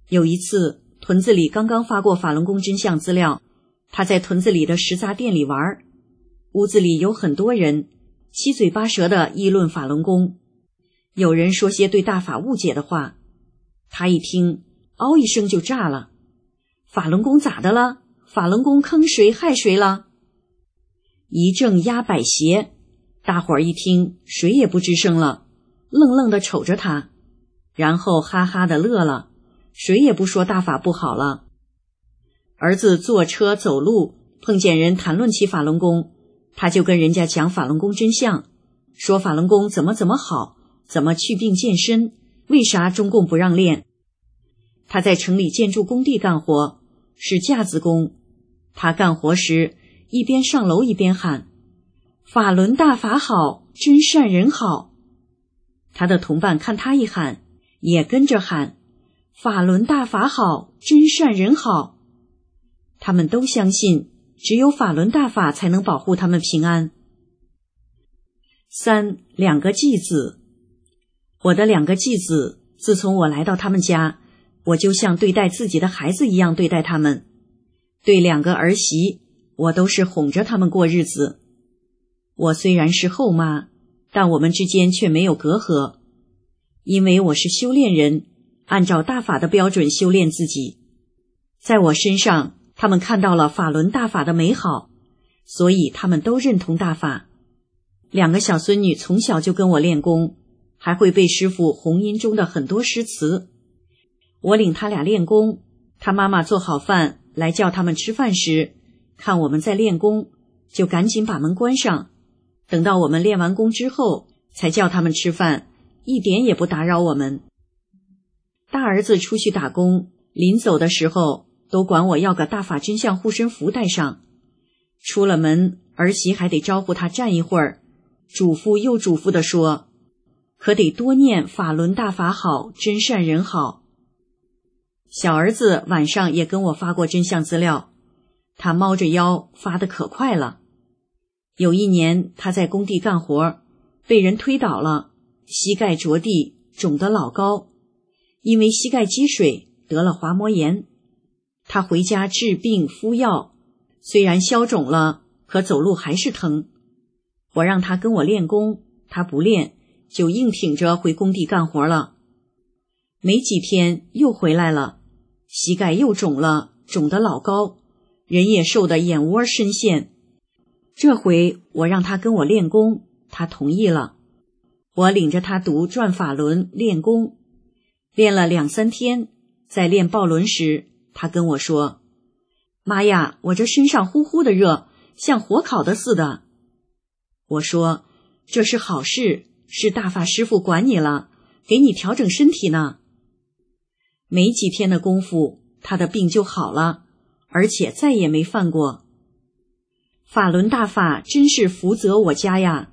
有一次，屯子里刚刚发过法轮功真相资料，他在屯子里的食杂店里玩，屋子里有很多人，七嘴八舌地议论法轮功，有人说些对大法误解的话，他一听，嗷一声就炸了。法轮功咋的了？法轮功坑谁害谁了？一正压百邪，大伙儿一听，谁也不吱声了，愣愣地瞅着他，然后哈哈地乐了，谁也不说大法不好了。儿子坐车走路碰见人谈论起法轮功，他就跟人家讲法轮功真相，说法轮功怎么怎么好，怎么去病健身，为啥中共不让练。他在城里建筑工地干活，是架子工，他干活时一边上楼一边喊，法轮大法好，真善人好。他的同伴看他一喊，也跟着喊，法轮大法好，真善人好。他们都相信只有法轮大法才能保护他们平安。3. 两个继子。我的2个继子，自从我来到他们家，我就像对待自己的孩子一样对待他们。对2个儿媳，我都是哄着他们过日子。我虽然是后妈，但我们之间却没有隔阂，因为我是修炼人，按照大法的标准修炼自己。在我身上，他们看到了法轮大法的美好，所以他们都认同大法。2个小孙女从小就跟我练功，还会背师父弘音中的很多诗词。我领他俩练功，他妈妈做好饭来叫他们吃饭时，看我们在练功，就赶紧把门关上，等到我们练完功之后才叫他们吃饭，一点也不打扰我们。大儿子出去打工，临走的时候都管我要个大法真相护身符带上。出了门，儿媳还得招呼他站一会儿，嘱咐又嘱咐地说，可得多念法轮大法好，真善人好。小儿子晚上也跟我发过真相资料，他猫着腰发得可快了。有一年他在工地干活，被人推倒了，膝盖着地，肿得老高，因为膝盖积水得了滑膜炎。他回家治病敷药，虽然消肿了，可走路还是疼。我让他跟我练功，他不练，就硬挺着回工地干活了。没几天又回来了，膝盖又肿了，肿得老高，人也瘦得眼窝深陷。这回我让他跟我练功，他同意了。我领着他读转法轮练功，练了2、3天，在练抱轮时，他跟我说，妈呀，我这身上呼呼的热，像火烤的似的。我说，这是好事，是大法师父管你了，给你调整身体呢。没几天的功夫，他的病就好了，而且再也没犯过。法轮大法真是福泽我家呀。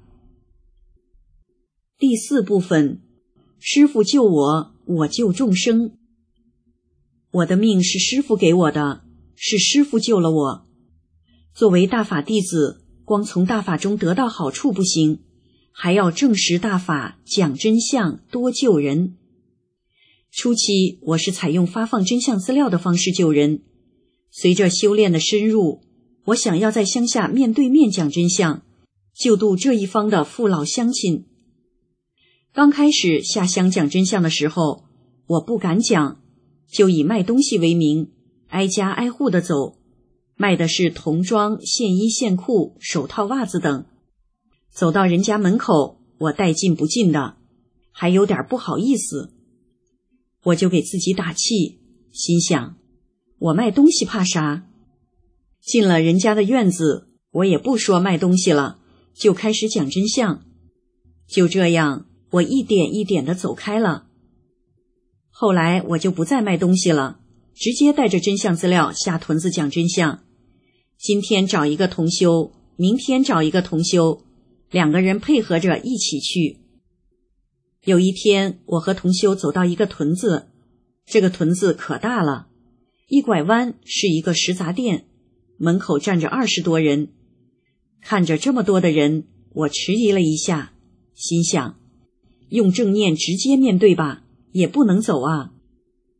第4部分，师父救我，我救众生。我的命是师父给我的，是师父救了我。作为大法弟子，光从大法中得到好处不行，还要证实大法，讲真相，多救人。初期我是采用发放真相资料的方式救人，随着修炼的深入，我想要在乡下面对面讲真相，救度这一方的父老乡亲。刚开始下乡讲真相的时候，我不敢讲，就以卖东西为名，挨家挨户的走，卖的是童装、线衣、线裤、手套、袜子等。走到人家门口，我带进不进的，还有点不好意思。我就给自己打气，心想，我卖东西怕啥？进了人家的院子，我也不说卖东西了，就开始讲真相。就这样，我一点一点地走开了。后来我就不再卖东西了，直接带着真相资料下屯子讲真相。今天找一个同修，明天找一个同修，2个人配合着一起去。有一天，我和同修走到一个屯子，这个屯子可大了，一拐弯是一个食杂店，门口站着20多人。看着这么多的人，我迟疑了一下，心想，用正念直接面对吧，也不能走啊。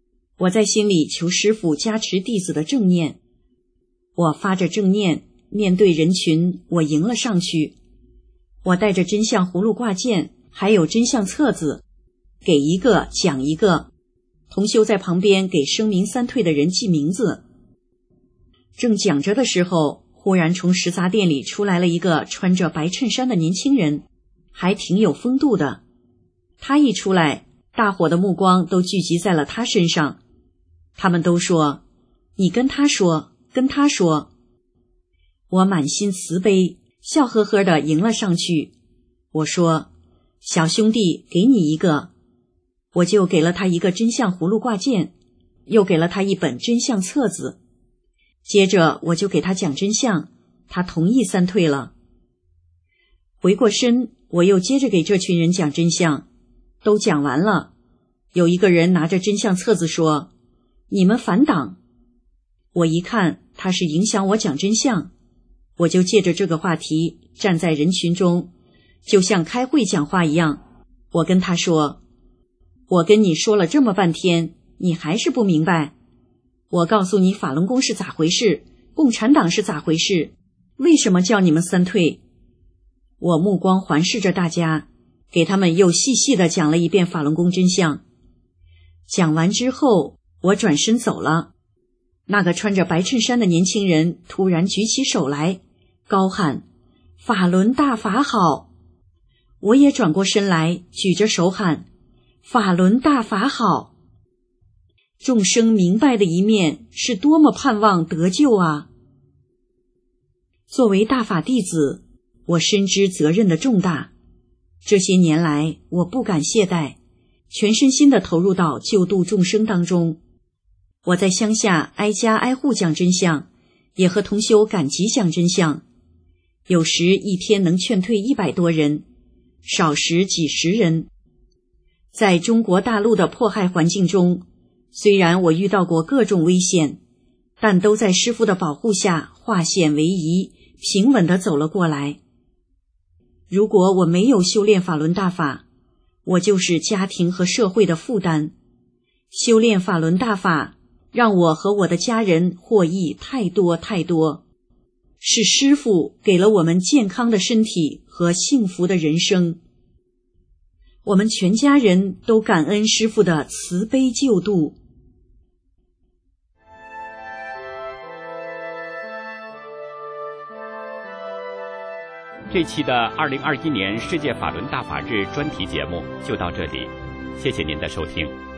我在心里求师父加持弟子的正念。我发着正念，面对人群，我迎了上去。我带着真相葫芦挂件，还有真相册子，给一个讲一个。同修在旁边给声名三退的人记名字。正讲着的时候，忽然从食杂店里出来了一个穿着白衬衫的年轻人，还挺有风度的。他一出来，大伙的目光都聚集在了他身上。他们都说：“你跟他说，跟他说。”我满心慈悲，笑呵呵地迎了上去。我说：“小兄弟，给你一个。”我就给了他一个真相葫芦挂件，又给了他一本真相册子。接着我就给他讲真相，他同意三退了。回过身，我又接着给这群人讲真相，都讲完了。有一个人拿着真相册子说：“你们反党。”我一看他是影响我讲真相，我就借着这个话题站在人群中，就像开会讲话一样。我跟他说：“我跟你说了这么半天，你还是不明白。我告诉你法轮功是咋回事，共产党是咋回事，为什么叫你们三退？”我目光环视着大家，给他们又细细地讲了一遍法轮功真相。讲完之后，我转身走了。那个穿着白衬衫的年轻人突然举起手来，高喊：“法轮大法好！”我也转过身来，举着手喊：“法轮大法好！”众生明白的一面是多么盼望得救啊！作为大法弟子，我深知责任的重大。这些年来，我不敢懈怠，全身心地投入到救度众生当中。我在乡下挨家挨户讲真相，也和同修赶集讲真相。有时一天能劝退100多人，少时几十人。在中国大陆的迫害环境中，虽然我遇到过各种危险，但都在师父的保护下化险为夷，平稳地走了过来。如果我没有修炼法轮大法，我就是家庭和社会的负担。修炼法轮大法，让我和我的家人获益太多太多，是师父给了我们健康的身体和幸福的人生。我们全家人都感恩师父的慈悲救度。 这期的2021年世界法轮大法日专题节目就到这里，谢谢您的收听。